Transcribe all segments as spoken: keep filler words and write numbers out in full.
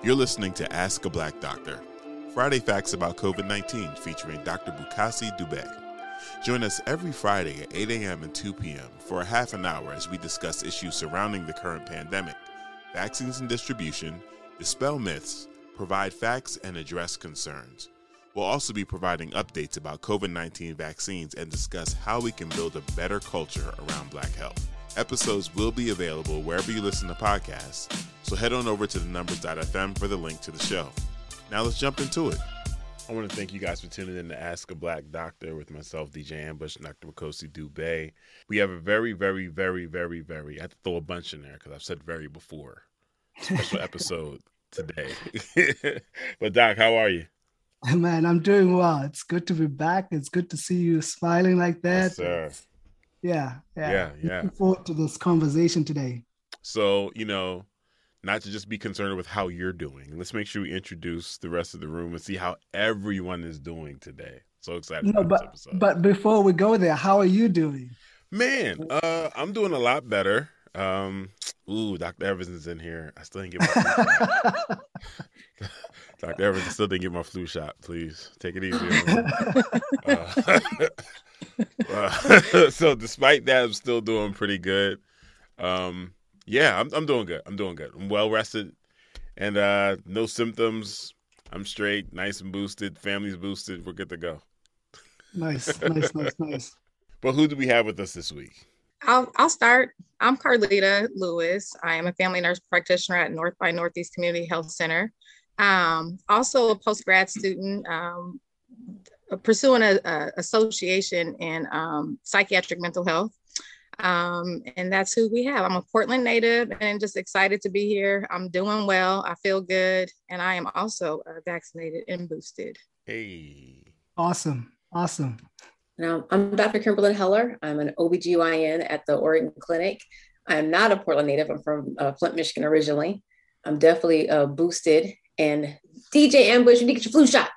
You're listening to Ask a Black Doctor, Friday Facts about COVID nineteen featuring Doctor Bukasi Dube. Join us every Friday at eight a.m. and two p.m. for a half an hour as we discuss issues surrounding the current pandemic, vaccines and distribution, dispel myths, provide facts, and address concerns. We'll also be providing updates about COVID nineteen vaccines and discuss how we can build a better culture around Black health. Episodes will be available wherever you listen to podcasts, so head on over to the numbers dot f m for the link to the show. Now let's jump into it. I want to thank you guys for tuning in to Ask a Black Doctor with myself, D J Ambush, and Doctor Bukasi Dube. We have a very, very, very, very, very, I have to throw a bunch in there because I've said very before, special episode today. But Doc, how are you? Man, I'm doing well. It's good to be back. It's good to see you smiling like that. Yes, sir. Yeah, yeah. Yeah, yeah. Looking forward to this conversation today. So, you know, not to just be concerned with how you're doing. Let's make sure we introduce the rest of the room and see how everyone is doing today. So excited no, about but, this episode. But before we go there, how are you doing? Man, uh, I'm doing a lot better. Um, ooh, Doctor Evans is in here. I still didn't get my flu shot. Doctor Evans, I still didn't get my flu shot. Please take it easy on me. Uh, uh, so despite that, I'm still doing pretty good. Um, yeah, I'm, I'm doing good. I'm doing good. I'm well rested and uh, no symptoms. I'm straight, nice and boosted. Family's boosted. We're good to go. Nice, nice, nice, nice. But who do we have with us this week? I'll, I'll start. I'm Carlita Lewis. I am a family nurse practitioner at North by Northeast Community Health Center. Um, also a post-grad student, um, pursuing a, a association in um, psychiatric mental health. Um, and that's who we have. I'm a Portland native and just excited to be here. I'm doing well. I feel good. And I am also uh, vaccinated and boosted. Hey. Awesome. Awesome. Now, I'm Doctor Kimberlyn Heller. I'm an O B G Y N at the Oregon Clinic. I'm not a Portland native. I'm from uh, Flint, Michigan originally. I'm definitely uh, boosted. And D J Ambush, you need to get your flu shot.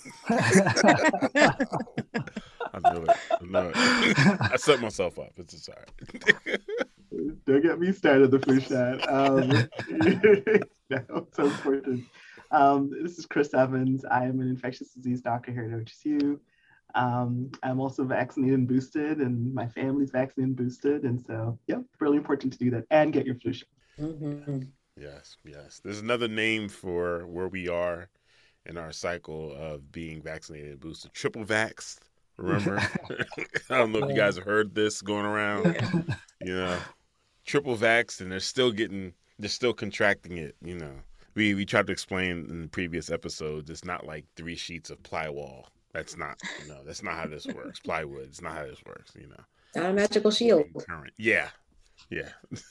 I knew it. I knew it. I set myself up. It's just all right. Don't get me started, the flu shot. Um, no, so important. Um, this is Chris Evans. I am an infectious disease doctor here at O H S U. Um, I'm also vaccinated and boosted, and my family's vaccinated and boosted. And so, yeah, really important to do that and get your flu shot. Mm-hmm. Yes, yes. There's another name for where we are in our cycle of being vaccinated and boosted. Triple vaxxed, remember? I don't know if you guys have heard this going around. You know, triple vaxxed, and they're still getting, they're still contracting it, you know. We we tried to explain in the previous episodes, it's not like three sheets of plywall. That's not, you know, that's not how this works. Plywood, it's not how this works, you know. Not a magical shield. Current. Yeah, yeah.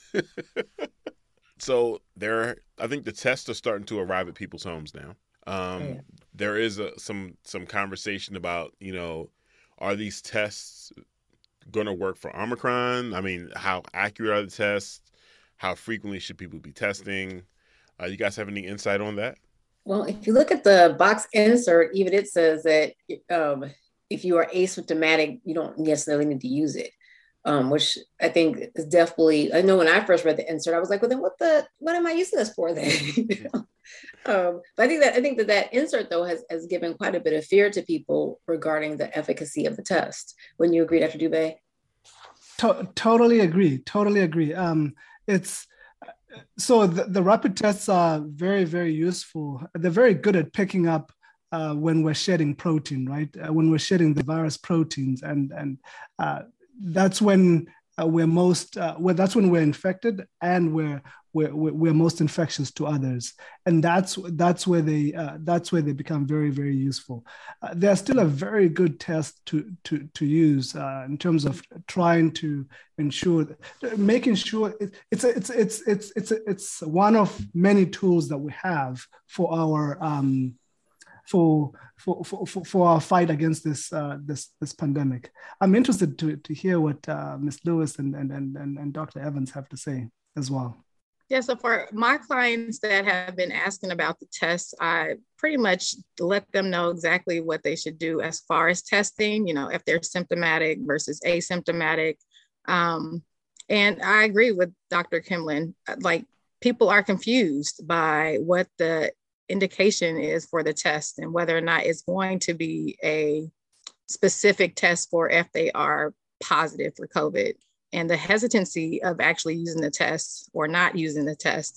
So there, I think the tests are starting to arrive at people's homes now. Um, yeah. There is a, some some conversation about, you know, are these tests going to work for Omicron? I mean, how accurate are the tests? How frequently should people be testing? Uh, you guys have any insight on that? Well, if you look at the box insert, even it says that um, if you are asymptomatic, you don't necessarily need to use it. Um, which I think is definitely, I know when I first read the insert, I was like, well, then what the, what am I using this for then? You know? um, but I think that, I think that that insert though has, has given quite a bit of fear to people regarding the efficacy of the test. Wouldn't you agree, Doctor Dube? To- totally agree. Totally agree. Um, it's, so the, the rapid tests are very, very useful. They're very good at picking up uh, when we're shedding protein, right? Uh, when we're shedding the virus proteins, and, and, uh, that's when uh, we're most uh, well, that's when we're infected and we're we're we're most infectious to others, and that's that's where they uh, that's where they become very, very useful. Uh, they're still a very good test to to to use uh, in terms of trying to ensure that, making sure it, it's a, it's it's it's it's a, it's one of many tools that we have for our um, for for for for our fight against this uh, this this pandemic. I'm interested to to hear what uh, Miz Lewis and and and and Doctor Evans have to say as well. Yeah, so for my clients that have been asking about the tests, I pretty much let them know exactly what they should do as far as testing, you know, if they're symptomatic versus asymptomatic. Um, and I agree with Doctor Kimberlyn, like people are confused by what the indication is for the test and whether or not it's going to be a specific test for if they are positive for COVID, and the hesitancy of actually using the test or not using the test.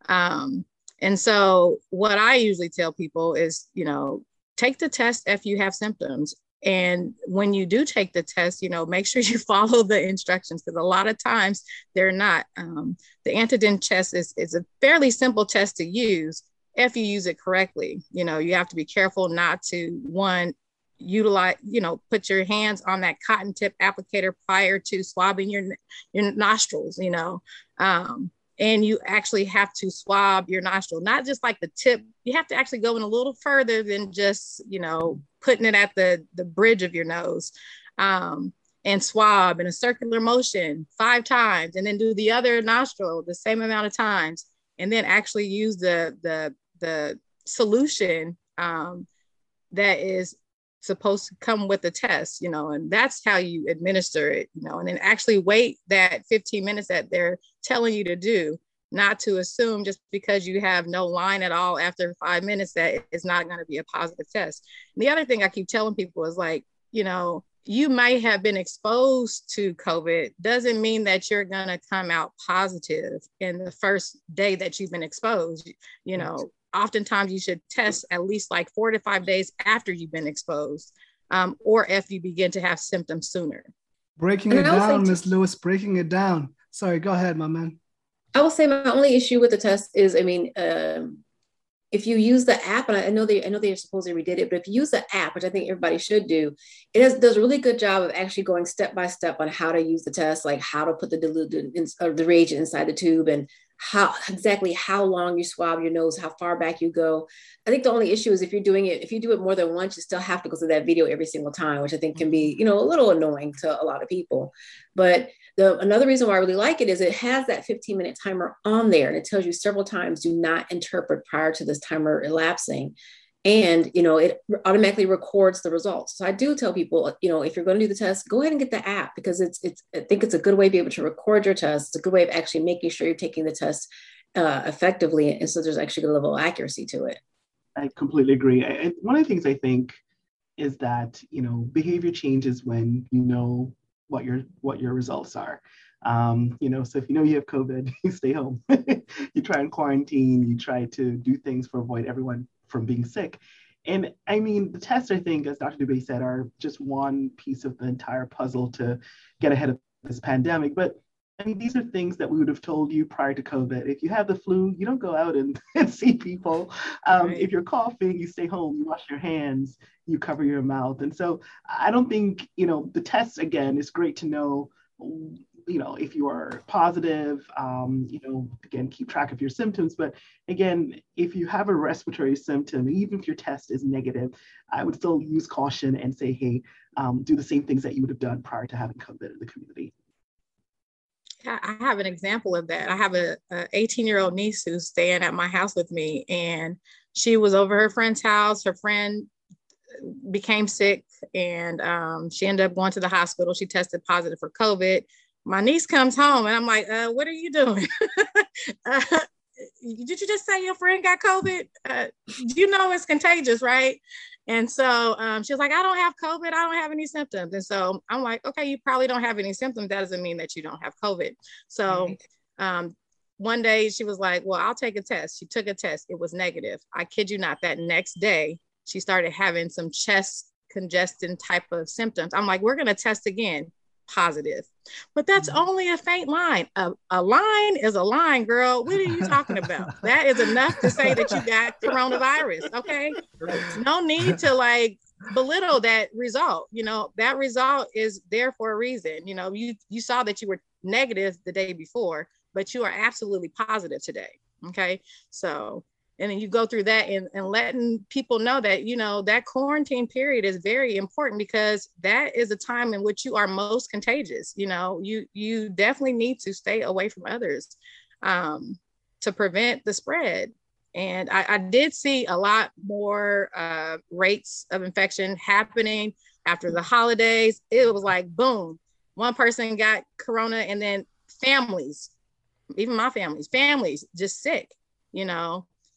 Um, and so what I usually tell people is, you know, take the test if you have symptoms. And when you do take the test, you know, make sure you follow the instructions, because a lot of times they're not. Um, the antigen test is, is a fairly simple test to use if you use it correctly. You know, you have to be careful not to, one, utilize, you know, put your hands on that cotton tip applicator prior to swabbing your, your nostrils, you know. Um, and you actually have to swab your nostril, not just like the tip. You have to actually go in a little further than just, you know, putting it at the, the bridge of your nose, um, and swab in a circular motion five times, and then do the other nostril the same amount of times, and then actually use the, the, the solution um, that is supposed to come with the test, you know, and that's how you administer it, you know, and then actually wait that fifteen minutes that they're telling you to do, not to assume just because you have no line at all after five minutes that it's not going to be a positive test. And the other thing I keep telling people is, like, you know, you might have been exposed to COVID, doesn't mean that you're going to come out positive in the first day that you've been exposed. You know, oftentimes you should test at least like four to five days after you've been exposed, um, or if you begin to have symptoms sooner. Breaking it down, Miz Lewis, breaking it down. Sorry, go ahead, my man. I will say my only issue with the test is, I mean, um, if you use the app, and I know they, I know they supposedly redid it, but if you use the app, which I think everybody should do, it has, does a really good job of actually going step by step on how to use the test, like how to put the diluted in, or the reagent inside the tube, and how exactly how long you swab your nose, how far back you go. I think the only issue is if you're doing it, if you do it more than once, you still have to go through that video every single time, which I think can be, you know, a little annoying to a lot of people. But the another reason why I really like it is it has that fifteen minute timer on there, and it tells you several times, do not interpret prior to this timer elapsing. And, you know, it automatically records the results. So I do tell people, you know, if you're going to do the test, go ahead and get the app, because it's, it's, I think it's a good way to be able to record your test. It's a good way of actually making sure you're taking the test uh, effectively. And so there's actually a level of accuracy to it. I completely agree. I, one of the things I think is that, you know, behavior changes when you know what your, what your results are. Um, you know, so if you know you have COVID, you stay home, you try and quarantine, you try to do things for avoid everyone from being sick. And I mean, the tests, I think, as Doctor Dubé said, are just one piece of the entire puzzle to get ahead of this pandemic. But I mean, these are things that we would have told you prior to COVID. If you have the flu, you don't go out and, and see people. Um, right. If you're coughing, you stay home, you wash your hands, you cover your mouth. And so I don't think, you know, the tests, again, it's great to know, you know, if you are positive, um, you know, again, keep track of your symptoms. But again, if you have a respiratory symptom, even if your test is negative, I would still use caution and say, hey, um, do the same things that you would have done prior to having COVID in the community. I have an example of that. I have a, a eighteen year old niece who's staying at my house with me, and she was over her friend's house. Her friend became sick, and um, she ended up going to the hospital. She tested positive for COVID. My niece comes home, and I'm like, uh, what are you doing? uh, did you just say your friend got COVID? Uh, you know it's contagious, right? And so um, she was like, I don't have COVID. I don't have any symptoms. And so I'm like, okay, you probably don't have any symptoms. That doesn't mean that you don't have COVID. So um, one day she was like, well, I'll take a test. She took a test. It was negative. I kid you not, that next day, she started having some chest congestion type of symptoms. I'm like, we're going to test again. Positive. But that's mm-hmm. only a faint line. A, a line is a line, girl. What are you talking about? That is enough to say that you got coronavirus. Okay. No need to like belittle that result. You know, that result is there for a reason. You know, you you saw that you were negative the day before, but you are absolutely positive today. Okay. So and then you go through that and, and letting people know that, you know, that quarantine period is very important, because that is a time in which you are most contagious. You know, you you definitely need to stay away from others um, to prevent the spread. And I, I did see a lot more uh, rates of infection happening after the holidays. It was like, boom, one person got corona, and then families, even my families, families just sick, you know.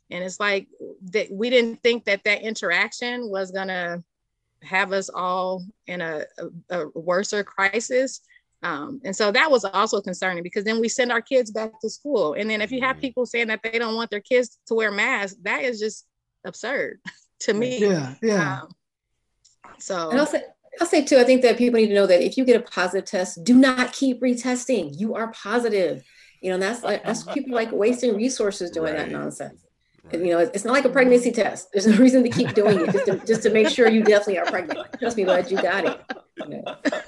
And it's like that we didn't think that that interaction was going to have us all in a, a, a worser crisis. Um, and so that was also concerning, because then we send our kids back to school. And then if you have people saying that they don't want their kids to wear masks, that is just absurd to me. Yeah, yeah. Um, so and I'll say, I'll say too, I think that people need to know that if you get a positive test, do not keep retesting. You are positive. You know, and that's like, that's people like wasting resources doing right. that nonsense. Right. You know, it's not like a pregnancy test. There's no reason to keep doing it, just to, just to make sure you definitely are pregnant. Trust me, bud, you got it. You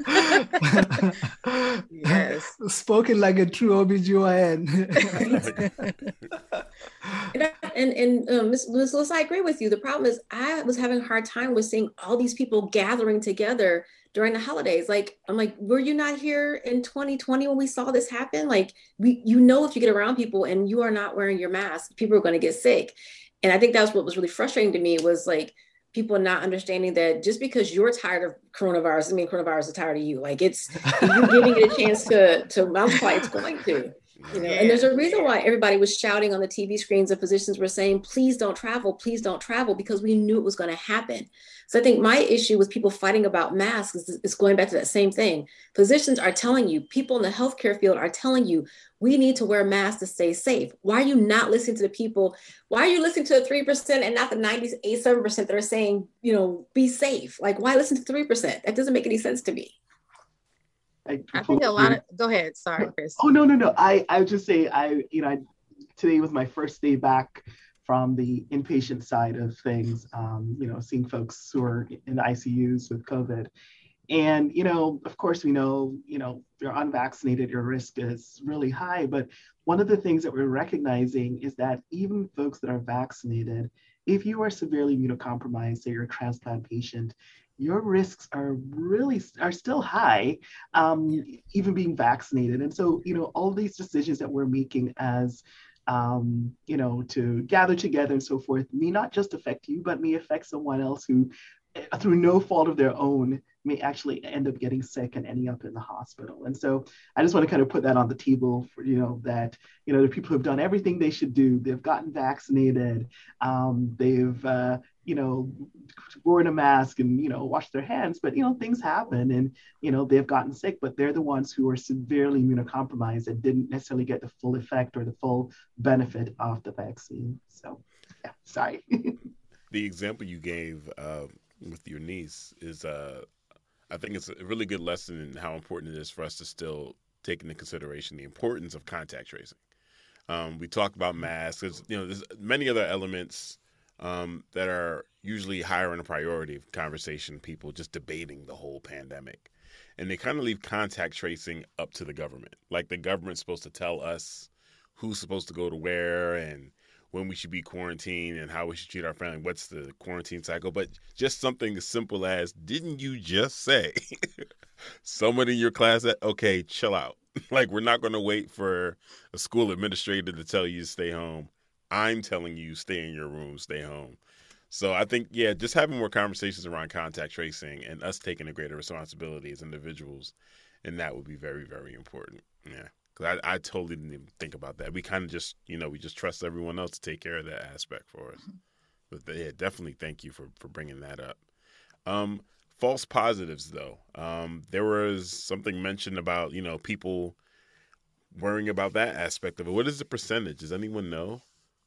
know. Yes. Spoken like a true O B G Y N. and and, and um, Miz Lewis, I agree with you. The problem is I was having a hard time with seeing all these people gathering together during the holidays. Like, I'm like, were you not here in twenty twenty when we saw this happen? Like, we, you know, if you get around people and you are not wearing your mask, people are going to get sick. And I think that's what was really frustrating to me, was like people not understanding that just because you're tired of coronavirus doesn't mean coronavirus is tired of you. Like, it's, if you're giving it a chance to, to multiply, it's going to. You know, and there's a reason why everybody was shouting on the T V screens, and physicians were saying, please don't travel, please don't travel, because we knew it was going to happen. So I think my issue with people fighting about masks is, is going back to that same thing. Physicians are telling you, people in the healthcare field are telling you, we need to wear masks to stay safe. Why are you not listening to the people? Why are you listening to the three percent and not the ninety-eight, seven percent that are saying, you know, be safe? Like, why listen to three percent? That doesn't make any sense to me. I, I think a lot of, go ahead, sorry, Chris. Oh, no, no, no. I, I would just say, I, you know, I, today was my first day back from the inpatient side of things, um, you know, seeing folks who are in the I C Us with COVID. And, you know, of course, we know, you know, if you're unvaccinated, your risk is really high. But one of the things that we're recognizing is that even folks that are vaccinated, if you are severely immunocompromised, say you're a transplant patient, your risks are really, are still high, um, even being vaccinated. And so, you know, all these decisions that we're making as, um, you know, to gather together and so forth, may not just affect you, but may affect someone else who, through no fault of their own, may actually end up getting sick and ending up in the hospital. And so I just want to kind of put that on the table for, you know, that, you know, the people who have done everything they should do, they've gotten vaccinated, um, they've, uh, you know, worn a mask and, you know, washed their hands, but, you know, things happen and, you know, they've gotten sick, but they're the ones who are severely immunocompromised and didn't necessarily get the full effect or the full benefit of the vaccine. So, yeah, sorry. The example you gave uh, with your niece is, uh, I think it's a really good lesson in how important it is for us to still take into consideration the importance of contact tracing. Um, we talk about masks, there's, you know, there's many other elements um, that are usually higher on the priority of conversation, people just debating the whole pandemic. And they kind of leave contact tracing up to the government. Like the government's supposed to tell us who's supposed to go to where and when we should be quarantined and how we should treat our family, what's the quarantine cycle. But just something as simple as, didn't you just say someone in your class that, okay, chill out. Like, we're not going to wait for a school administrator to tell you to stay home. I'm telling you, stay in your room, stay home. So I think, yeah, just having more conversations around contact tracing and us taking a greater responsibility as individuals, and that would be very, very important. Yeah. Because I, I totally didn't even think about that. We kind of just, you know, we just trust everyone else to take care of that aspect for us. But yeah, definitely thank you for, for bringing that up. Um, false positives, though. Um, there was something mentioned about, you know, people worrying about that aspect of it. What is the percentage? Does anyone know?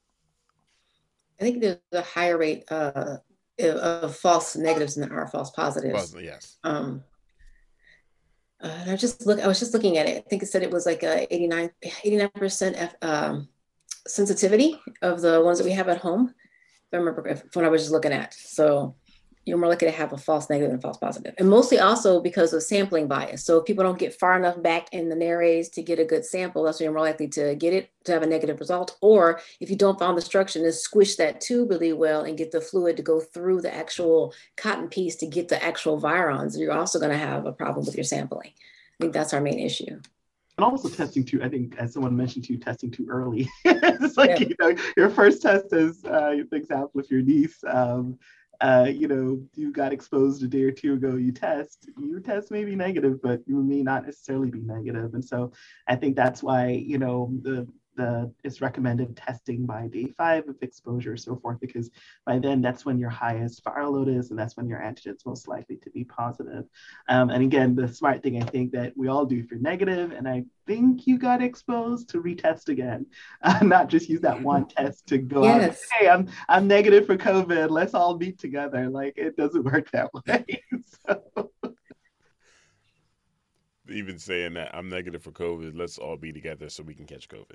I think there's a higher rate uh, of false negatives than there are false positives. Well, yes. Um, Uh, and I just look. I was just looking at it. I think it said it was like a eighty-nine percent um, sensitivity of the ones that we have at home. If I remember if, when I was just looking at. So you're more likely to have a false negative than false positive, and mostly also because of sampling bias. So if people don't get far enough back in the nares to get a good sample, that's when you're more likely to get it to have a negative result. Or if you don't follow the instruction, is squish that tube really well and get the fluid to go through the actual cotton piece to get the actual virons, you're also going to have a problem with your sampling. I think that's our main issue. And also testing too, I think, as someone mentioned to you, testing too early. It's like, yeah. you know, your first test is, uh, the example of your niece, um, uh, you know, you got exposed a day or two ago, you test, your test may be negative, but you may not necessarily be negative. And so I think that's why, you know, the the it's recommended testing by day five of exposure, so forth, because by then that's when your highest viral load is, and that's when your antigen's most likely to be positive. Um, and again, the smart thing I think that we all do if you're negative, and I think you got exposed, to retest again, uh, not just use that one test to go yes. out and say, hey, I'm I'm negative for COVID. Let's all meet together. Like, it doesn't work that way. So. Even saying that I'm negative for COVID, let's all be together so we can catch COVID.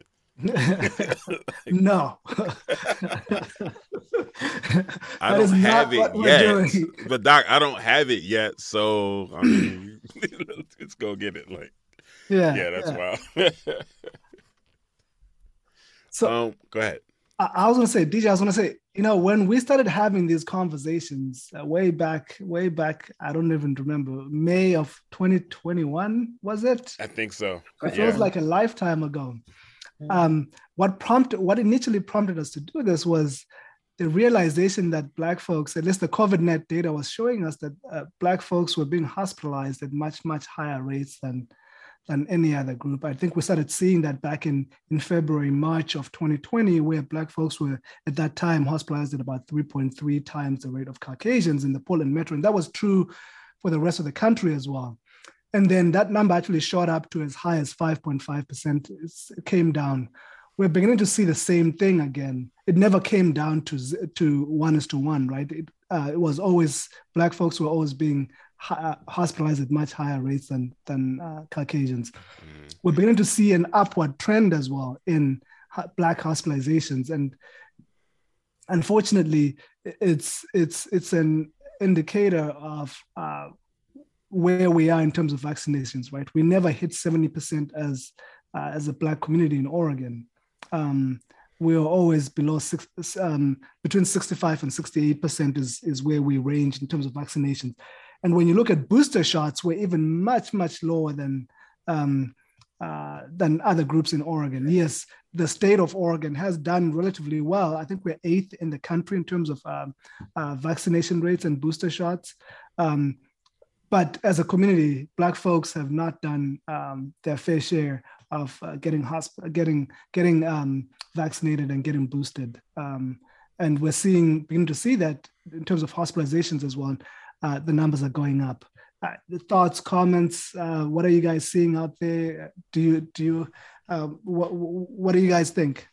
No. I don't have it yet. But Doc, I don't have it yet. So I mean, let's go get it. Like, yeah, yeah, that's yeah. wild. So um, go ahead. I, I was gonna say, D J, I was gonna say, you know, when we started having these conversations uh, way back, way back, I don't even remember, May of twenty twenty-one, was it? I think so. It yeah. feels like a lifetime ago. Um, what prompted, what initially prompted us to do this was the realization that Black folks, at least the COVID-net data was showing us that uh, Black folks were being hospitalized at much, much higher rates than, than any other group. I think we started seeing that back in, in February, March of twenty twenty, where Black folks were at that time hospitalized at about three point three times the rate of Caucasians in the Portland metro. And that was true for the rest of the country as well. And then that number actually shot up to as high as five point five percent. It came down. We're beginning to see the same thing again. It never came down to to one is to one, right? It, uh, it was always, Black folks were always being uh, hospitalized at much higher rates than, than uh, Caucasians. Mm. We're beginning to see an upward trend as well in Black hospitalizations. And unfortunately, it's, it's, it's an indicator of uh, where we are in terms of vaccinations, right? We never hit seventy percent as uh, as a Black community in Oregon. Um, we are always below six, um, between sixty-five and sixty-eight percent is, is where we range in terms of vaccinations. And when you look at booster shots, we're even much, much lower than, um, uh, than other groups in Oregon. Yes, the state of Oregon has done relatively well. I think we're eighth in the country in terms of um, uh, vaccination rates and booster shots. Um, But as a community, Black folks have not done um, their fair share of uh, getting hosp- getting getting um, vaccinated and getting boosted. Um, and we're seeing, beginning to see that in terms of hospitalizations as well, uh, the numbers are going up. Uh, the thoughts, comments, uh, what are you guys seeing out there? Do you, do you, uh, what, what do you guys think?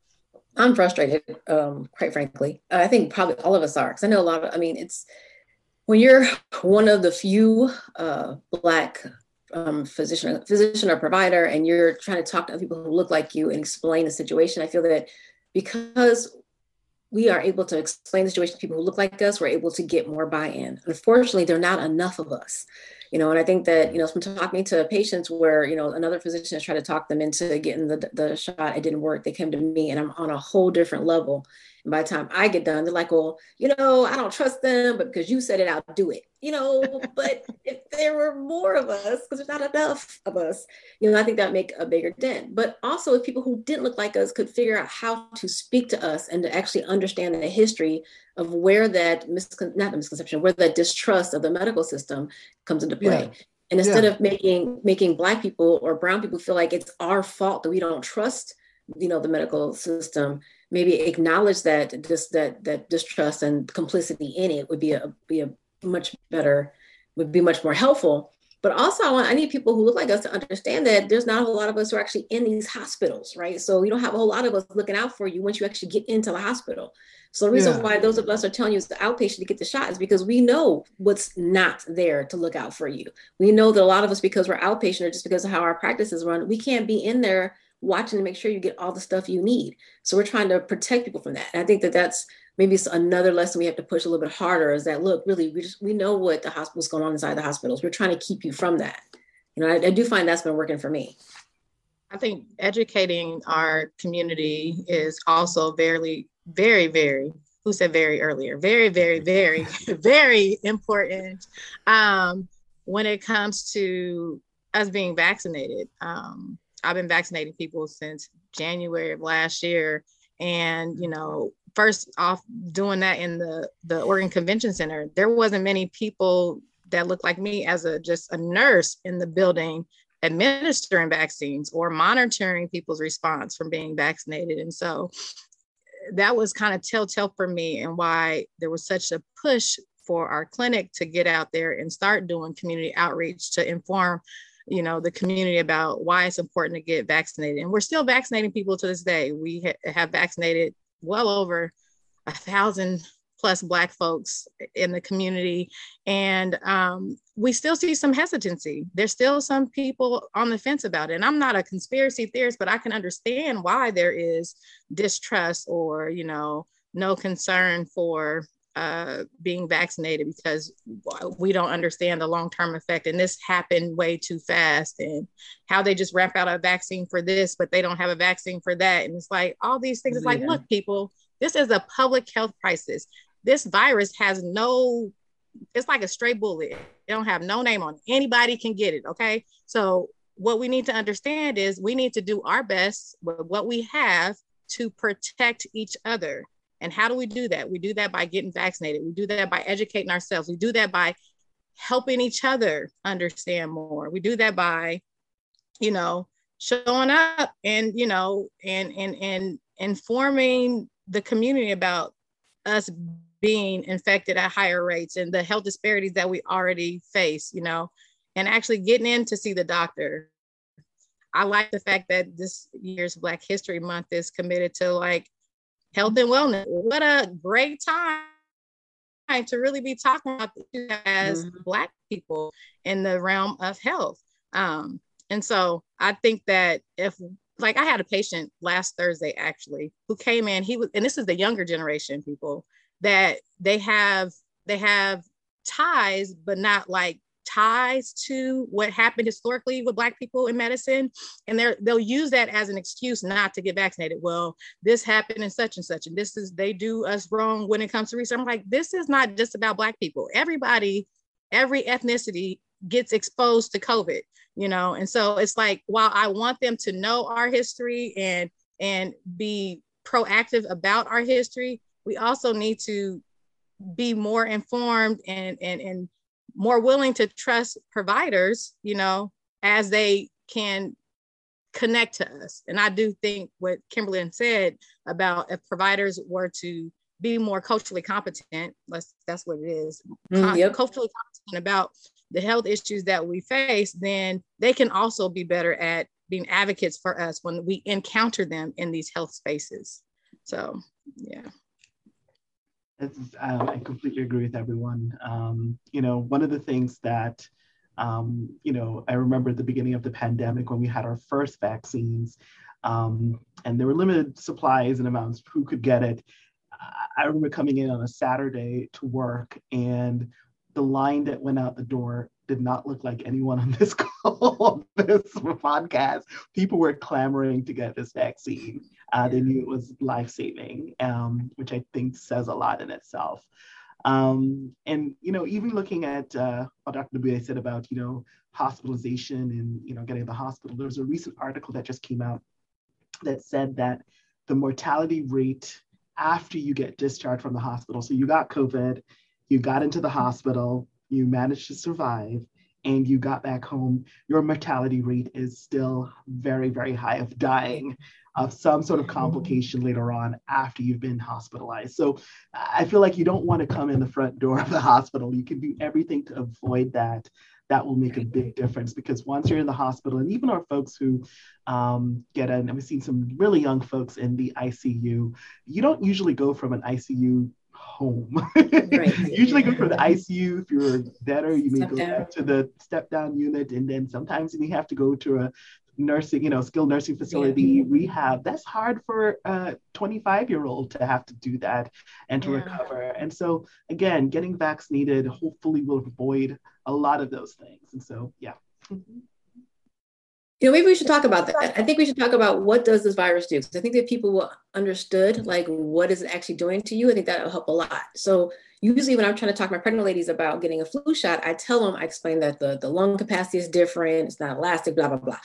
I'm frustrated, um, quite frankly. I think probably all of us are, because I know a lot of, I mean, it's, when you're one of the few uh, Black um, physician, physician or provider, and you're trying to talk to other people who look like you and explain the situation, I feel that because we are able to explain the situation to people who look like us, we're able to get more buy-in. Unfortunately, there are not enough of us. You know, and I think that, you know, from talking to patients where, you know, another physician has tried to talk them into getting the, the shot, it didn't work. They came to me and I'm on a whole different level. And by the time I get done, they're like, well, you know, I don't trust them, but because you said it, I'll do it. You know, but if there were more of us, because there's not enough of us, you know, I think that would make a bigger dent. But also if people who didn't look like us could figure out how to speak to us and to actually understand the history of where that, miscon- not the misconception, where that distrust of the medical system comes into play. Yeah. And instead yeah. of making making Black people or brown people feel like it's our fault that we don't trust, you know, the medical system, maybe acknowledge that this that that distrust and complicity in it would be a be a much better, would be much more helpful. But also I want I need people who look like us to understand that there's not a whole lot of us who are actually in these hospitals, right? So you don't have a whole lot of us looking out for you once you actually get into the hospital. So the reason yeah. why those of us are telling you as the outpatient to get the shot is because we know what's not there to look out for you. We know that a lot of us, because we're outpatient or just because of how our practices run, we can't be in there watching to make sure you get all the stuff you need. So we're trying to protect people from that. And I think that that's maybe it's another lesson we have to push a little bit harder, is that, look, really, we just, we know what the hospital's going on inside the hospitals. We're trying to keep you from that. You know, I, I do find that's been working for me. I think educating our community is also very, very, very, who said very earlier, very, very, very, very important um, when it comes to us being vaccinated. Um, I've been vaccinating people since January of last year. And, you know, first off, doing that in the, the Oregon Convention Center, there wasn't many people that looked like me as a just a nurse in the building administering vaccines or monitoring people's response from being vaccinated. And so that was kind of telltale for me, and why there was such a push for our clinic to get out there and start doing community outreach to inform, you know, the community about why it's important to get vaccinated. And we're still vaccinating people to this day. We ha- have vaccinated well over a thousand plus Black folks in the community. And um, we still see some hesitancy. There's still some people on the fence about it. And I'm not a conspiracy theorist, but I can understand why there is distrust or, you know, no concern for uh, being vaccinated, because we don't understand the long-term effect. And this happened way too fast, and how they just ramp out a vaccine for this, but they don't have a vaccine for that. And it's like all these things. It's like, yeah. Look, people, this is a public health crisis. This virus has no, it's like a stray bullet. They don't have no name on it. Anybody can get it, okay? So what we need to understand is we need to do our best with what we have to protect each other. And how do we do that? We do that by getting vaccinated. We do that by educating ourselves. We do that by helping each other understand more. We do that by, you know, showing up and, you know, and, and, and informing the community about us being infected at higher rates and the health disparities that we already face, you know, and actually getting in to see the doctor. I like the fact that this year's Black History Month is committed to like health and wellness. What a great time to really be talking about this as mm-hmm. Black people in the realm of health. Um, and so I think that if, like I had a patient last Thursday actually who came in, he was, and this is the younger generation people, that they have, they have ties, but not like ties to what happened historically with Black people in medicine. And they're, they'll use that as an excuse not to get vaccinated. Well, this happened and such and such, and this is, they do us wrong when it comes to research. I'm like, this is not just about Black people. Everybody, every ethnicity gets exposed to COVID, you know? And so it's like, while I want them to know our history and, and be proactive about our history, we also need to be more informed and, and, and more willing to trust providers, you know, as they can connect to us. And I do think what Kimberly said about if providers were to be more culturally competent, let's, that's what it is, mm, yep. culturally competent about the health issues that we face, then they can also be better at being advocates for us when we encounter them in these health spaces. So, yeah. It's, um, I completely agree with everyone. Um, you know, one of the things that, um, you know, I remember at the beginning of the pandemic when we had our first vaccines, um, and there were limited supplies and amounts who could get it. I remember coming in on a Saturday to work, and the line that went out the door did not look like anyone on this call, this podcast. People were clamoring to get this vaccine. Uh, they knew it was life-saving, um, which I think says a lot in itself. Um, and, you know, even looking at uh, what Doctor Dubuis said about, you know, hospitalization and, you know, getting to the hospital, there was a recent article that just came out that said that the mortality rate after you get discharged from the hospital, so you got COVID, you got into the hospital, you managed to survive, and you got back home, your mortality rate is still very, very high of dying of some sort of complication later on after you've been hospitalized. So I feel like you don't want to come in the front door of the hospital. You can do everything to avoid that. That will make a big difference, because once you're in the hospital, and even our folks who um, get in, and we've seen some really young folks in the I C U, you don't usually go from an I C U home. Right. Usually go from the I C U. If you're better, you may step go down. back to the step down unit, and then sometimes you may have to go to a nursing, you know, skilled nursing facility, yeah. rehab. That's hard for a twenty-five year old to have to do that and to yeah. recover. And so again, getting vaccinated hopefully will avoid a lot of those things. And so, yeah. You know, maybe we should talk about that. I think we should talk about what does this virus do? Because I think that people will understood, like, what is it actually doing to you? I think that will help a lot. So usually when I'm trying to talk to my pregnant ladies about getting a flu shot, I tell them, I explain that the, the lung capacity is different, it's not elastic, blah, blah, blah.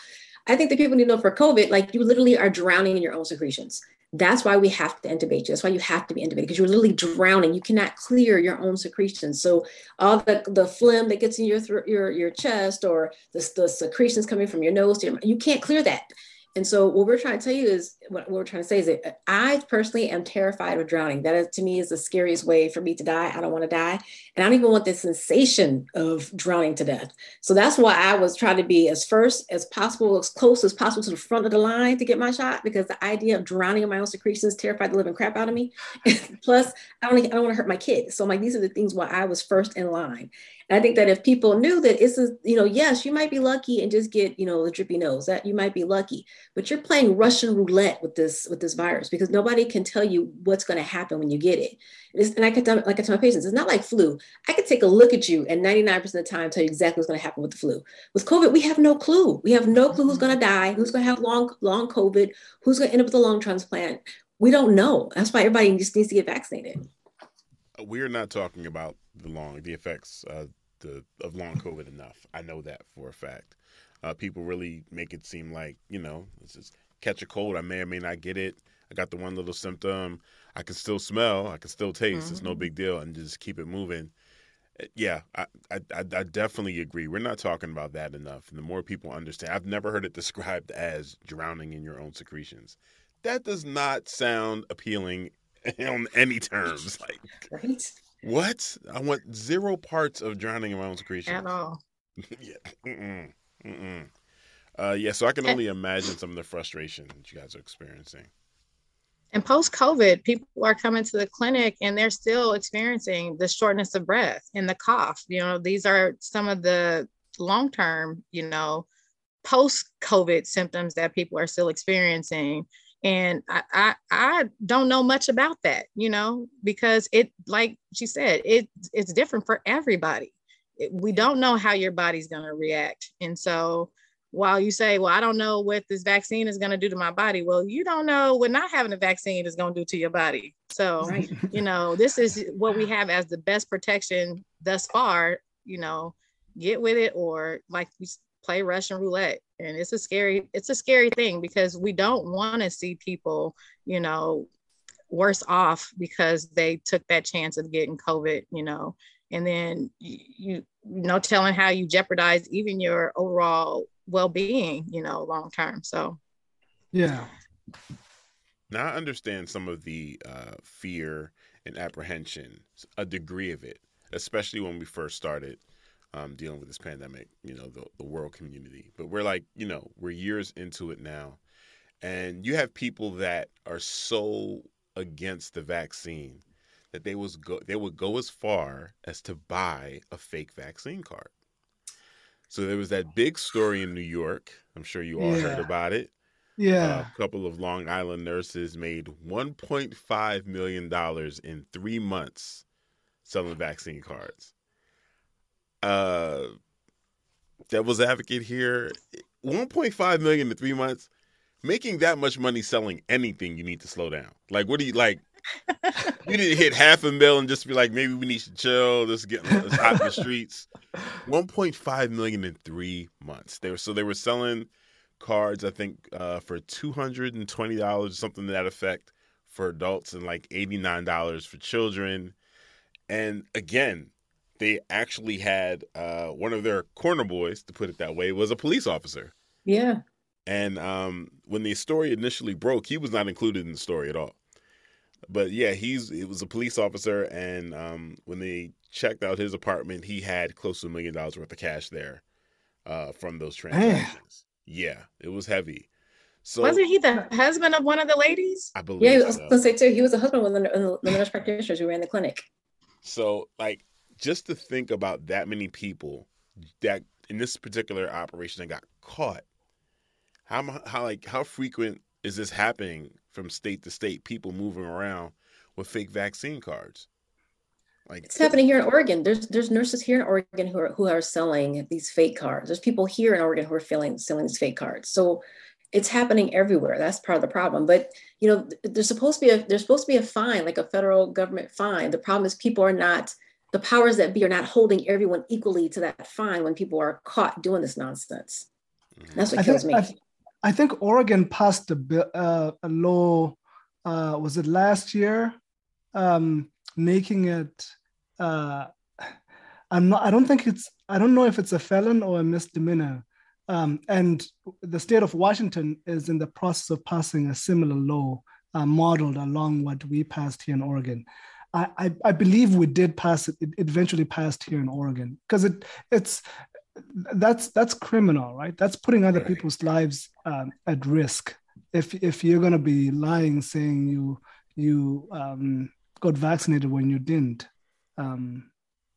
I think that people need to know for COVID, like you literally are drowning in your own secretions. That's why we have to intubate you. That's why you have to be intubated, because you're literally drowning. You cannot clear your own secretions. So all the, the phlegm that gets in your throat, your your chest, or the, the secretions coming from your nose, to your, you can't clear that. And so what we're trying to tell you is, what, what we're trying to say is that I personally am terrified of drowning. That is, to me, is the scariest way for me to die. I don't want to die. And I don't even want the sensation of drowning to death. So that's why I was trying to be as first as possible, as close as possible to the front of the line to get my shot, because the idea of drowning in my own secretions terrified the living crap out of me. Plus, I don't, I don't want to hurt my kids. So I'm like, these are the things why I was first in line. And I think that if people knew that it's, a, you know, yes, you might be lucky and just get, you know, the drippy nose, that you might be lucky, but you're playing Russian roulette with this, with this virus, because nobody can tell you what's going to happen when you get it. It's, and I can tell, like I tell my patients, it's not like flu. I could take a look at you and ninety-nine percent of the time tell you exactly what's going to happen with the flu. With COVID, we have no clue. We have no clue who's going to die, who's going to have long, long COVID, who's going to end up with a lung transplant. We don't know. That's why everybody just needs to get vaccinated. We're not talking about the long, the effects uh, the, of long COVID enough. I know that for a fact. Uh, people really make it seem like, you know, it's just catch a cold. I may or may not get it. I got the one little symptom. I can still smell. I can still taste. Mm-hmm. It's no big deal. And just keep it moving. Yeah, I, I, I definitely agree. We're not talking about that enough. And the more people understand, I've never heard it described as drowning in your own secretions. That does not sound appealing on any terms. Like, right? What? I want zero parts of drowning in my own secretions. At all. Yeah. Mm-mm. Mm-mm. Uh, yeah, so I can only imagine some of the frustration that you guys are experiencing. And post-COVID, people are coming to the clinic and they're still experiencing the shortness of breath and the cough. You know, these are some of the long-term, you know, post-COVID symptoms that people are still experiencing. And I, I, I don't know much about that, you know, because it, like she said, it it's different for everybody. It, we don't know how your body's going to react. And so while you say, well, I don't know what this vaccine is going to do to my body. Well, you don't know what not having a vaccine is going to do to your body. So, right. you know, this is what we have as the best protection thus far, you know, get with it, or like we play Russian roulette. And it's a scary, it's a scary thing, because we don't want to see people, you know, worse off because they took that chance of getting COVID, you know, and then you, you know, telling how you jeopardize even your overall well-being, you know, long term. So, yeah. Now I understand some of the uh, fear and apprehension, a degree of it, especially when we first started um, dealing with this pandemic, you know, the, the world community. But we're like, you know, we're years into it now. And you have people that are so against the vaccine that they was go they would go as far as to buy a fake vaccine card. So there was that big story in New York. I'm sure you all yeah. heard about it. Yeah. Uh, a couple of Long Island nurses made one point five million dollars in three months selling vaccine cards. Uh, devil's advocate here, one point five million dollars in three months, making that much money selling anything, you need to slow down. Like, what do you, like, you need to hit half a mil and just be like, maybe we need to chill. This is getting it's hot in the streets. one point five million dollars in three months. They were, so they were selling cards, I think, uh, for two hundred twenty dollars, something to that effect, for adults, and like eighty-nine dollars for children. And again, they actually had uh, one of their corner boys, to put it that way, was a police officer. Yeah. And um, when the story initially broke, he was not included in the story at all. But yeah, he's it was a police officer, and um, when they checked out his apartment, he had close to a million dollars worth of cash there uh, from those transactions. Yeah, it was heavy. So wasn't he the husband of one of the ladies? I believe. Yeah, I was so. gonna say too. He was a husband of one of the, the nurse practitioners who ran the clinic. So, like, just to think about that many people that in this particular operation that got caught. How how like how frequent is this happening from state to state? People moving around with fake vaccine cards. Like, it's happening here in Oregon. There's there's nurses here in Oregon who are who are selling these fake cards. There's people here in Oregon who are selling selling these fake cards. So it's happening everywhere. That's part of the problem. But you know, there's supposed to be a there's supposed to be a fine, like a federal government fine. The problem is people are not the powers that be are not holding everyone equally to that fine when people are caught doing this nonsense. That's what I kills think, me. I, I think Oregon passed a, bi- uh, a law, uh, was it last year, um, making it, uh, I'm not, I don't think it's, I don't know if it's a felon or a misdemeanor. Um, and the state of Washington is in the process of passing a similar law uh, modeled along what we passed here in Oregon. I, I, I believe we did pass it, it eventually passed here in Oregon because it it's, that's that's criminal, right? That's putting other Right. people's lives um, at risk. If if you're gonna be lying, saying you you um, got vaccinated when you didn't, um,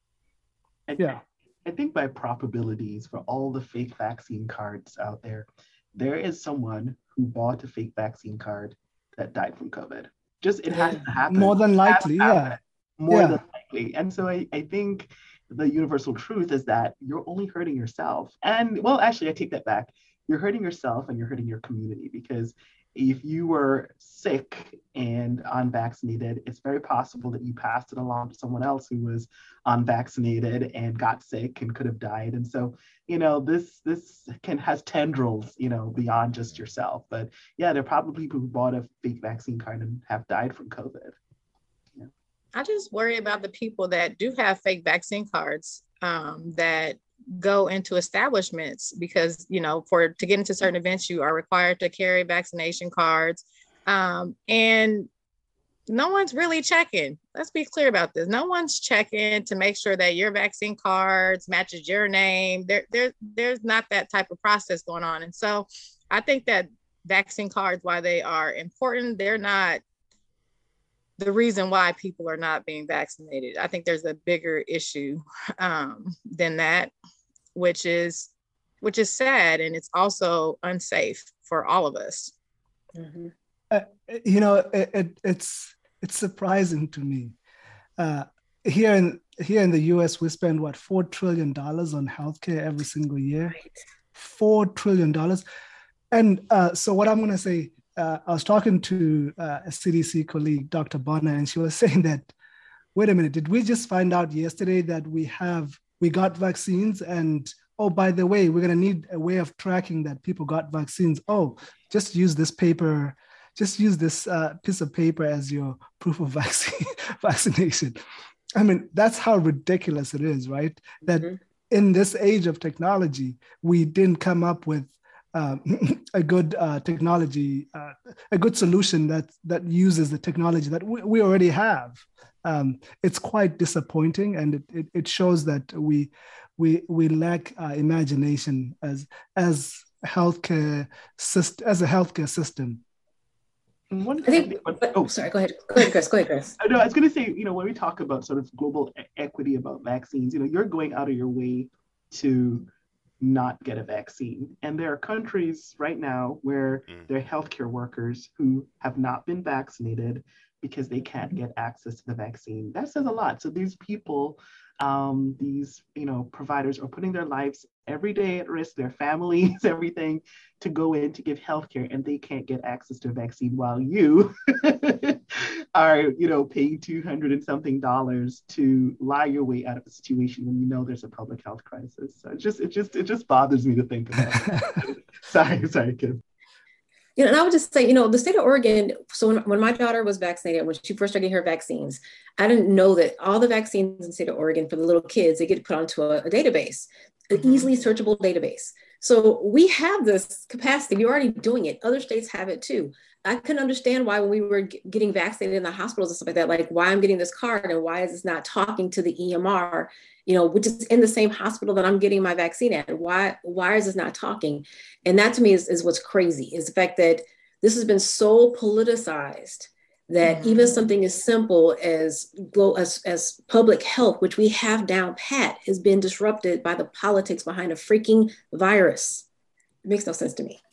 I, yeah. I think by probabilities for all the fake vaccine cards out there, there is someone who bought a fake vaccine card that died from COVID. Just it has Yeah. to happen. More than It has likely, to happen. yeah, More yeah. than likely. And so I, I think the universal truth is that you're only hurting yourself. And well, actually, I take that back. You're hurting yourself and you're hurting your community because if you were sick and unvaccinated, it's very possible that you passed it along to someone else who was unvaccinated and got sick and could have died. And so, you know, this this can has tendrils, you know, beyond just yourself. But yeah, there are probably people who bought a fake vaccine card and have died from COVID. Yeah. I just worry about the people that do have fake vaccine cards um, that go into establishments because, you know, for to get into certain events, you are required to carry vaccination cards. Um, and no one's really checking. Let's be clear about this. No one's checking to make sure that your vaccine cards matches your name. There, there, there's not that type of process going on. And so I think that vaccine cards, while they are important, they're not the reason why people are not being vaccinated. I think there's a bigger issue um, than that, which is which is sad, and it's also unsafe for all of us. Mm-hmm. Uh, you know, it, it, it's it's surprising to me. Uh, here in here in the U S, we spend what four trillion dollars on healthcare every single year. Right. Four trillion dollars, and uh, so what I'm going to say. Uh, I was talking to uh, a C D C colleague, Doctor Bonner, and she was saying that, wait a minute, did we just find out yesterday that we have, we got vaccines and, oh, by the way, we're going to need a way of tracking that people got vaccines. Oh, just use this paper, just use this uh, piece of paper as your proof of vaccine, vaccination. I mean, that's how ridiculous it is, right? That Mm-hmm. in this age of technology, we didn't come up with Um, a good uh, technology, uh, a good solution that that uses the technology that we, we already have. Um, it's quite disappointing, and it, it, it shows that we we we lack uh, imagination as as healthcare system as a healthcare system. And one I think, thing, but, oh, sorry, go ahead. Go ahead, Chris. Go ahead, Chris. no, I was going to say, you know, when we talk about sort of global e- equity about vaccines, you know, you're going out of your way to not get a vaccine. And there are countries right now where Mm. there are healthcare workers who have not been vaccinated because they can't get access to the vaccine. That says a lot. So these people, um, these, you know, providers are putting their lives every day at risk, their families, everything, to go in to give healthcare, and they can't get access to a vaccine while you are, you know, paying two hundred and something dollars to lie your way out of a situation when you know there's a public health crisis. So it just, it just, it just bothers me to think about it. sorry, sorry, Kim. You know, and I would just say, you know, the state of Oregon, so when, when my daughter was vaccinated, when she first started getting her vaccines, I didn't know that all the vaccines in the state of Oregon for the little kids, they get put onto a, a database, an Mhm. easily searchable database. So we have this capacity. We're already doing it. Other states have it too. I couldn't understand why when we were g- getting vaccinated in the hospitals and stuff like that, like why I'm getting this card and why is this not talking to the E M R, you know, which is in the same hospital that I'm getting my vaccine at. Why, why is this not talking? And that to me is, is what's crazy, is the fact that this has been so politicized that Mhm. even something as simple as, glo- as as public health, which we have down pat, has been disrupted by the politics behind a freaking virus. It makes no sense to me.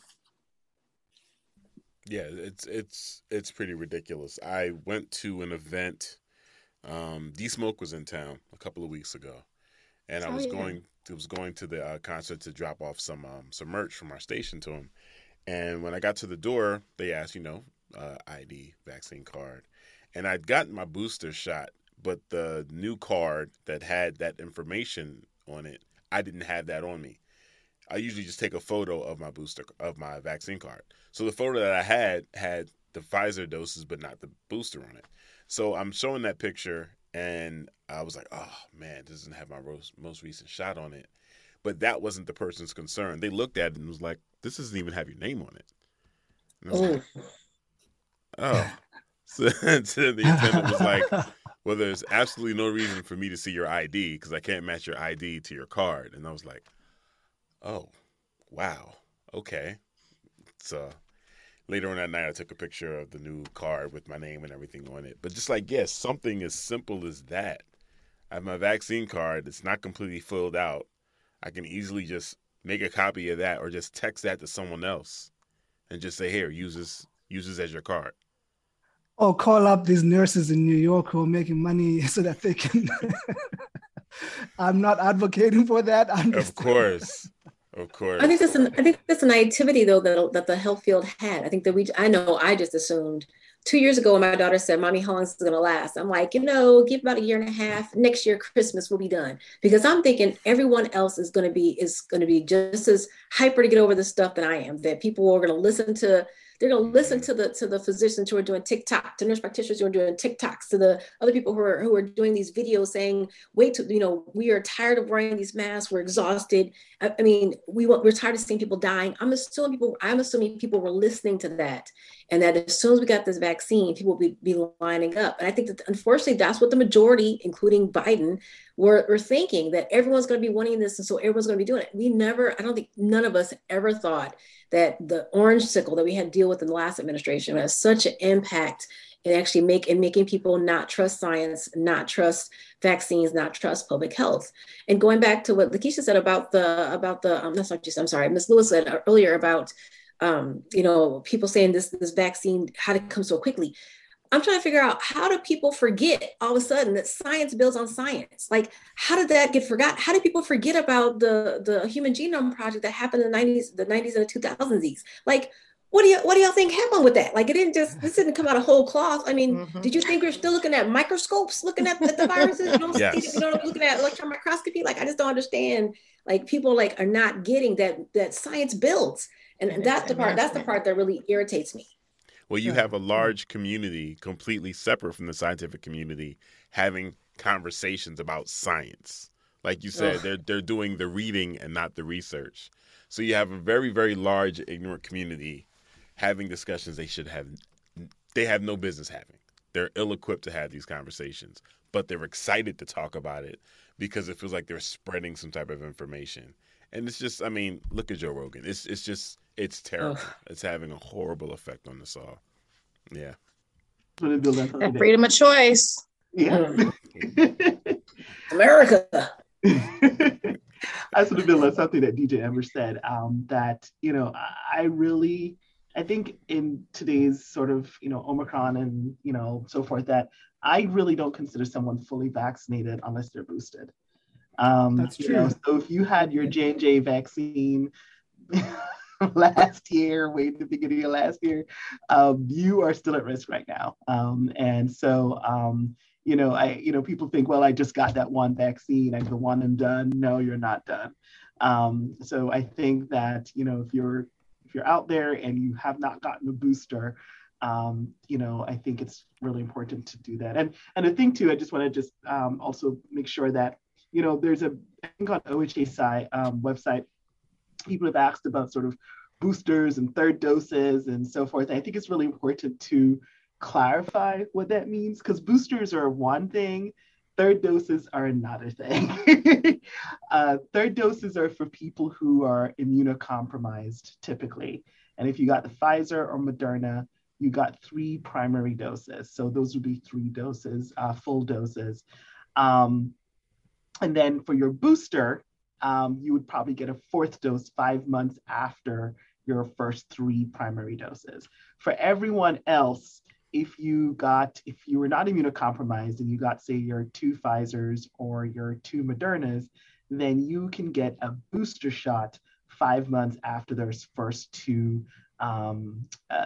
Yeah, it's it's it's pretty ridiculous. I went to an event. Um, D Smoke was in town a couple of weeks ago, and I Oh, was yeah. going I was going to the uh, concert to drop off some um, some merch from our station to him. And when I got to the door, they asked, you know, uh, I D, vaccine card, and I'd gotten my booster shot, but the new card that had that information on it, I didn't have that on me. I usually just take a photo of my booster of my vaccine card. So the photo that I had had the Pfizer doses, but not the booster on it. So I'm showing that picture, and I was like, oh man, this doesn't have my most, most recent shot on it. But that wasn't the person's concern. They looked at it and was like, this doesn't even have your name on it. And I was Oh, like, oh. So, so the attendant was like, well, there's absolutely no reason for me to see your I D because I can't match your I D to your card. And I was like, oh, wow, okay. So later on that night, I took a picture of the new card with my name and everything on it. But just like, yes, something as simple as that. I have my vaccine card. It's not completely filled out. I can easily just make a copy of that or just text that to someone else and just say, here, use this, use this as your card. Or call up these nurses in New York who are making money so that they can. I'm not advocating for that. I'm just... Of course. Of course. I think that's an I think that's a naivety though that that the health field had. I think that we I know I just assumed two years ago when my daughter said, "Mommy, how long is it gonna last?" I'm like, you know, give about a year and a half. Next year, Christmas will be done. Because I'm thinking everyone else is gonna be is gonna be just as hyper to get over this stuff than I am. That people are gonna listen to they're going to listen to the to the physicians who are doing TikTok, to nurse practitioners who are doing TikToks, to the other people who are who are doing these videos saying, wait, to, you know, we are tired of wearing these masks. We're exhausted. I, I mean, we want, we're tired of seeing people dying. I'm assuming people, I'm assuming people were listening to that. And that as soon as we got this vaccine, people will be, be lining up. And I think that unfortunately, that's what the majority, including Biden, were, were thinking, that everyone's going to be wanting this. And so everyone's going to be doing it. We never, I don't think none of us ever thought that the orange sickle that we had to deal with in the last administration has such an impact in actually make, in making people not trust science, not trust vaccines, not trust public health. And going back to what Lakeisha said about the, about the, um, that's not just, I'm sorry, Miz Lewis said earlier about, um, you know, people saying this, this vaccine, how did it come so quickly? I'm trying to figure out, how do people forget all of a sudden that science builds on science? Like, how did that get forgotten? How did people forget about the, the Human Genome Project that happened in the nineties, the nineties and the two thousands? Like, what do you, what do y'all think happened with that? Like, it didn't just, this didn't come out of whole cloth. I mean, mm-hmm. Did you think we're still looking at microscopes, looking at, at the viruses? You don't, yes. see, you know, looking at electron microscopy? Like, I just don't understand. Like, people like are not getting that, that science builds. And, and that's the part, that's the part that really irritates me. Well, you have a large community completely separate from the scientific community having conversations about science. Like you said, Ugh. they're they're doing the reading and not the research. So you have a very, very large ignorant community having discussions they should have they have no business having. They're ill-equipped to have these conversations, but they're excited to talk about it because it feels like they're spreading some type of information. And it's just, I mean, look at Joe Rogan. It's it's just, it's terrible. Ugh. It's having a horrible effect on us all. Yeah. That freedom of choice. Yeah. America. I sort of feel like something that D J Ember said, um, that, you know, I really, I think in today's sort of, you know, Omicron and, you know, so forth, that I really don't consider someone fully vaccinated unless they're boosted. Um, That's true. You know, so if you had your J and J vaccine last year, way at the beginning of last year, um, you are still at risk right now. Um, and so, um, you know, I, you know, people think, well, I just got that one vaccine, I'm the one and done. No, you're not done. Um, so I think that, you know, if you're if you're out there and you have not gotten a booster, um, you know, I think it's really important to do that. And and the thing too, I just want to just um, also make sure that, you know, there's a thing on O H A site, um, website. People have asked about sort of boosters and third doses and so forth. I think it's really important to clarify what that means, because boosters are one thing, third doses are another thing. uh, third doses are for people who are immunocompromised typically. And if you got the Pfizer or Moderna, you got three primary doses. So those would be three doses, uh, full doses. Um, and then for your booster, um, you would probably get a fourth dose five months after your first three primary doses. For everyone else, if you got, if you were not immunocompromised and you got, say, your two Pfizers or your two Modernas, then you can get a booster shot five months after those first two um, uh,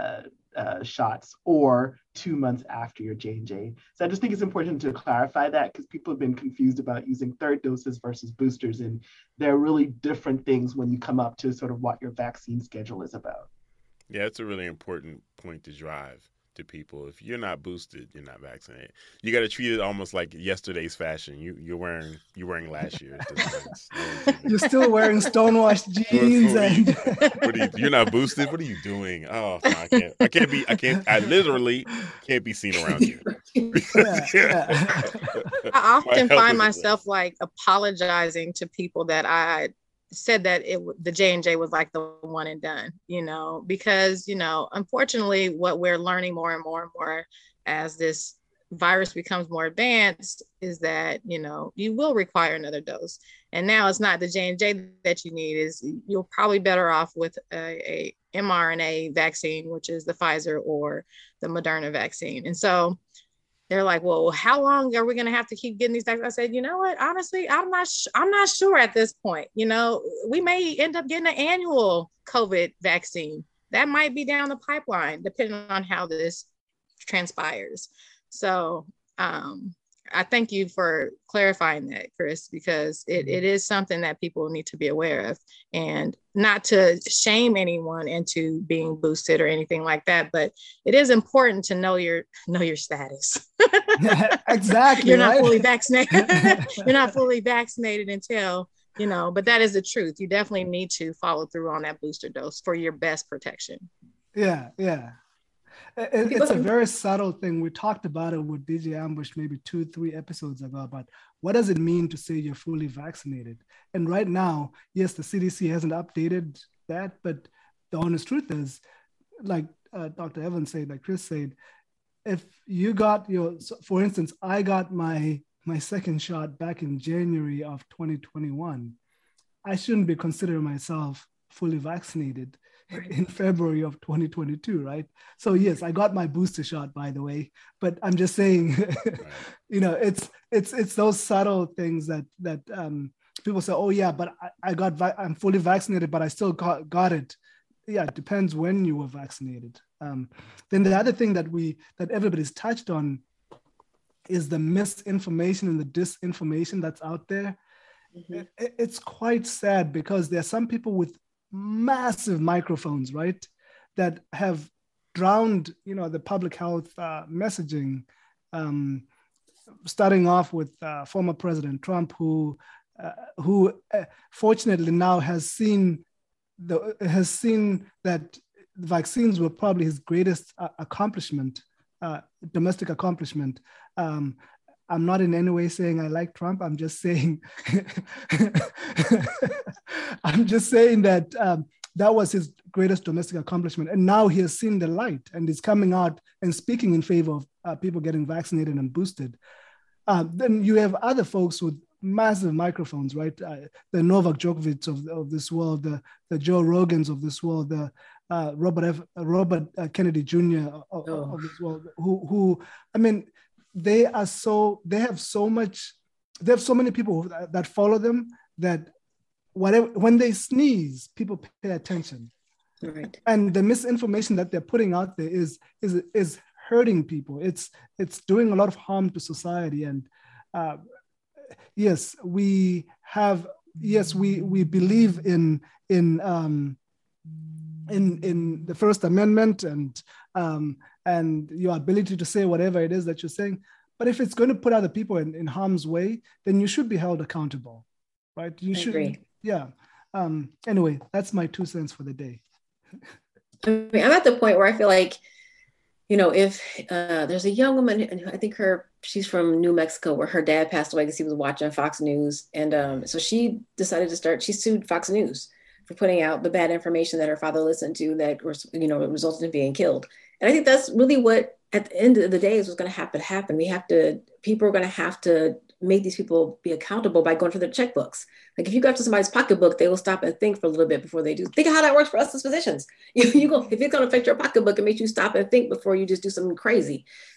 uh, shots or two months after your J and J. So I just think it's important to clarify that because people have been confused about using third doses versus boosters. And they're really different things when you come up to sort of what your vaccine schedule is about. Yeah, it's a really important point to drive to people. If you're not boosted, you're not vaccinated. You got to treat it almost like yesterday's fashion. You you're wearing you're wearing last year's. You're still wearing stonewashed jeans and what are you, you're not boosted. What are you doing? Oh, no, I can't. I can't be. I can't. I literally can't be seen around you. yeah, yeah. I often find myself like apologizing to people that I said that it the J and J was like the one and done, you know, because, you know, unfortunately, what we're learning more and more and more as this virus becomes more advanced is that, you know, you will require another dose. And now it's not the J and J that you need, is you're probably better off with a, a mRNA vaccine, which is the Pfizer or the Moderna vaccine. And so they're like, well, how long are we going to have to keep getting these vaccines? I said, you know what? Honestly, I'm not. Sh- I'm not sure at this point. You know, we may end up getting an annual COVID vaccine. That might be down the pipeline, depending on how this transpires. So um, I thank you for clarifying that, Chris, because it, it is something that people need to be aware of, and not to shame anyone into being boosted or anything like that. But it is important to know your know your status. Exactly. You're right? not fully vaccinated. You're not fully vaccinated until, you know, but that is the truth. You definitely need to follow through on that booster dose for your best protection. Yeah, yeah. It, it's a very subtle thing. We talked about it with D J Ambush maybe two, three episodes ago about what does it mean to say you're fully vaccinated? And right now, yes, the C D C hasn't updated that, but the honest truth is, like uh, Doctor Evans said, like Chris said, if you got your, so for instance, I got my my second shot back in January of twenty twenty-one. I shouldn't be considering myself fully vaccinated in February of twenty twenty-two, right? So yes, I got my booster shot, by the way, but I'm just saying, you know, it's it's it's those subtle things that that um, people say, oh yeah, but I, I got va- I'm fully vaccinated, but I still got, got it. Yeah, it depends when you were vaccinated. Um, then the other thing that we that everybody's touched on is the misinformation and the disinformation that's out there. Mm-hmm. It, it's quite sad because there are some people with massive microphones, right, that have drowned, you know, the public health uh, messaging, um, starting off with uh, former President Trump, who uh, who uh, fortunately now has seen the has seen that vaccines were probably his greatest uh, accomplishment, uh, domestic accomplishment. Um, I'm not in any way saying I like Trump. I'm just saying, I'm just saying that um, that was his greatest domestic accomplishment. And now he has seen the light and is coming out and speaking in favor of uh, people getting vaccinated and boosted. Uh, then you have other folks with massive microphones, right? Uh, the Novak Djokovic of, of this world, the, the Joe Rogans of this world, the uh, Robert F, uh, Robert uh, Kennedy Junior of, oh. of this world, who, who, I mean, they are so, they have so much, they have so many people that, that follow them that whatever, when they sneeze, people pay attention. Right. And the misinformation that they're putting out there is, is, is hurting people. It's, it's doing a lot of harm to society. And uh, yes, we have, yes, we, we believe in, in, um, in, in the First Amendment and, um, and your ability to say whatever it is that you're saying. But if it's going to put other people in, in harm's way, then you should be held accountable, right? You I should, agree. yeah. Um, anyway, that's my two cents for the day. I mean, I'm at the point where I feel like, you know, if uh, there's a young woman, and I think her, she's from New Mexico, where her dad passed away because he was watching Fox News. And um, so she decided to start, she sued Fox News for putting out the bad information that her father listened to that, you know, resulted in being killed. And I think that's really what, at the end of the day, is what's going to have to happen. We have to, people are going to have to make these people be accountable by going through their checkbooks. Like if you go up to somebody's pocketbook, they will stop and think for a little bit before they do. Think of how that works for us as physicians. You, you go, if it's going to affect your pocketbook, it makes you stop and think before you just do something crazy.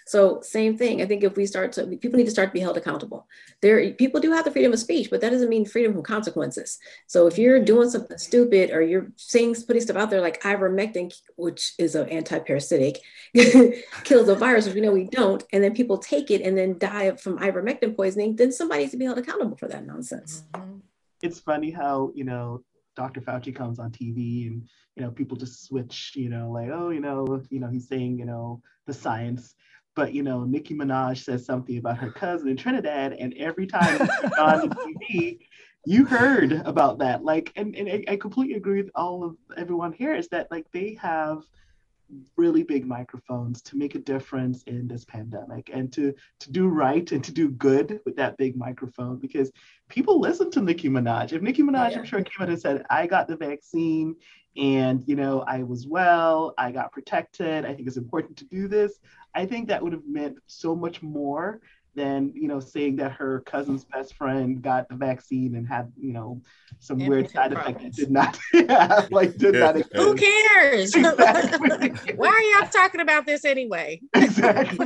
So same thing. I think if we start to, people need to start to be held accountable. There, people do have the freedom of speech, but that doesn't mean freedom from consequences. So if you're doing something stupid or you're saying, putting stuff out there like ivermectin, which is an anti-parasitic, kills a virus, which we know we don't, and then people take it and then die from ivermectin poisoning, then somebody needs to be held accountable for that nonsense. Mm-hmm. It's funny how, you know, Doctor Fauci comes on T V and, you know, people just switch, you know, like, oh, you know, you know, he's saying, you know, the science. But, you know, Nicki Minaj says something about her cousin in Trinidad, and every time it's on T V, you heard about that. Like, and, and I, I completely agree with all of everyone here is that, like, they have really big microphones to make a difference in this pandemic and to to do right and to do good with that big microphone, because people listen to Nicki Minaj. If Nicki Minaj, yeah. I'm sure, came out and said, I got the vaccine and, you know, I was well, I got protected, I think it's important to do this, I think that would have meant so much more than, you know, saying that her cousin's best friend got the vaccine and had, you know, some and weird side effect that did not, yeah, like did not exist. Who cares? Exactly. Why are y'all talking about this anyway? Exactly.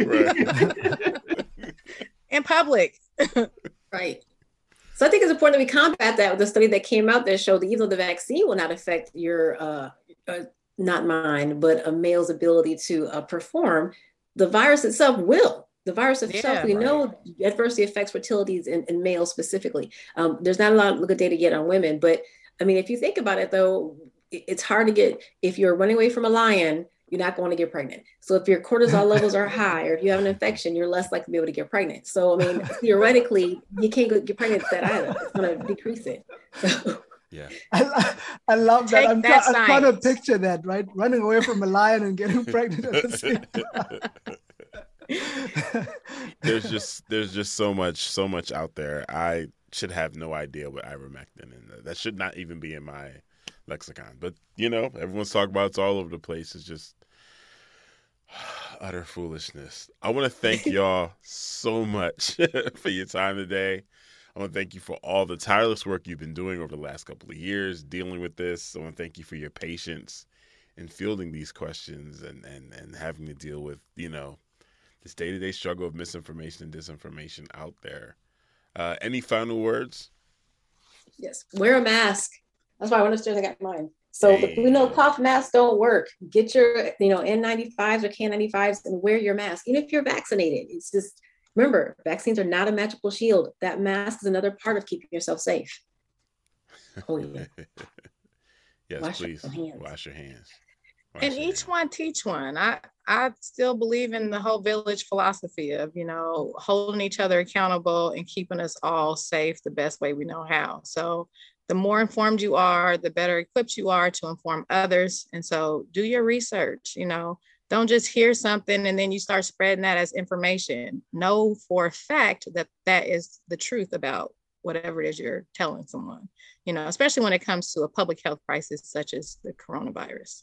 In public. Right. So I think it's important that we combat that with the study that came out that showed that even though the vaccine will not affect your, uh, uh, not mine, but a male's ability to uh, perform, the virus itself will. The virus itself, yeah, we right. know adversely affects fertilities in, in males specifically. Um, there's not a lot of good data yet on women, but I mean, if you think about it though, it's hard to get, if you're running away from a lion, you're not going to get pregnant. So if your cortisol levels are high, or if you have an infection, you're less likely to be able to get pregnant. So, I mean, theoretically, you can't get pregnant with that either. It's going to decrease it. So. Yeah, I, I love that. I'm, that try, I'm trying to picture that, right? Running away from a lion and getting pregnant at the same time. there's just there's just so much so much out there. I should have no idea what ivermectin, and that should not even be in my lexicon. But you know, everyone's talking about it, it's all over the place. It's just utter foolishness. I want to thank y'all so much for your time today. I want to thank you for all the tireless work you've been doing over the last couple of years dealing with this. I want to thank you for your patience in fielding these questions and and and having to deal with, you know, this day-to-day struggle of misinformation and disinformation out there. Uh, any final words? Yes, wear a mask. That's why I understand I got mine. So hey. We know cloth masks don't work. Get your, you know, N ninety-fives or K N ninety-fives and wear your mask. Even if you're vaccinated, it's just, remember, vaccines are not a magical shield. That mask is another part of keeping yourself safe. Oh, yeah. Yes, Wash please. Your hands. Wash your hands. And each one teach one. I, I still believe in the whole village philosophy of, you know, holding each other accountable and keeping us all safe the best way we know how. So the more informed you are, the better equipped you are to inform others. And so do your research, you know, don't just hear something and then you start spreading that as information. Know for a fact that that is the truth about whatever it is you're telling someone, you know, especially when it comes to a public health crisis such as the coronavirus.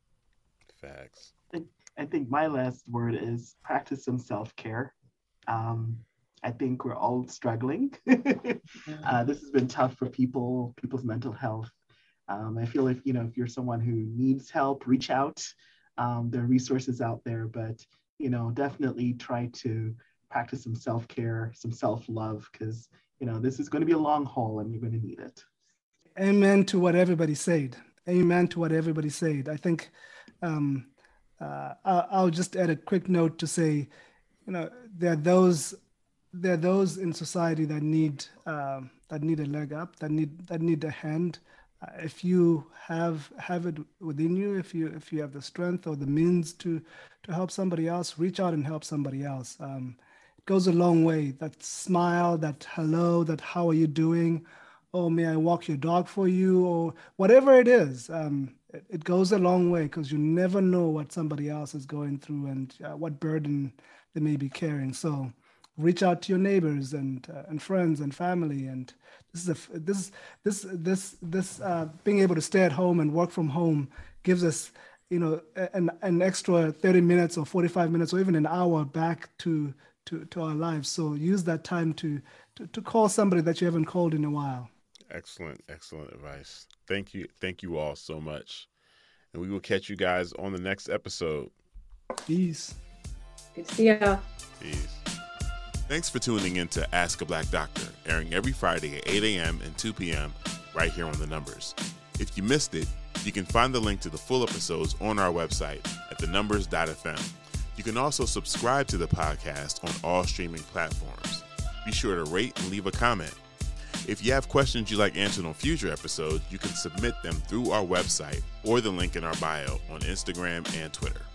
Facts. I think my last word is practice some self-care. Um, I think we're all struggling. uh, this has been tough for people, people's mental health. Um, I feel like, you know, if you're someone who needs help, reach out. Um, there are resources out there, but, you know, definitely try to practice some self-care, some self-love, because, you know, this is going to be a long haul and you're going to need it. Amen to what everybody said. Amen to what everybody said. I think um, uh, I'll just add a quick note to say, you know, there are those there are those in society that need uh, that need a leg up, that need that need a hand. Uh, if you have have it within you, if you if you have the strength or the means to to help somebody else, reach out and help somebody else. Um, it goes a long way. That smile, that hello, that how are you doing? Oh, may I walk your dog for you? Or whatever it is. Um, it, it goes a long way because you never know what somebody else is going through and uh, what burden they may be carrying. So reach out to your neighbors and uh, and friends and family. And this is a this this this this uh, being able to stay at home and work from home gives us, you know, an an extra thirty minutes or forty-five minutes or even an hour back to to to our lives. So use that time to to, to call somebody that you haven't called in a while. Excellent, excellent advice. Thank you, thank you all so much, and we will catch you guys on the next episode. Peace. Good to see y'all. Peace. Thanks for tuning in to Ask a Black Doctor, airing every Friday at eight a.m. and two p.m. right here on The Numbers. If you missed it, you can find the link to the full episodes on our website at the numbers dot f m. You can also subscribe to the podcast on all streaming platforms. Be sure to rate and leave a comment. If you have questions you'd like answered on future episodes, you can submit them through our website or the link in our bio on Instagram and Twitter.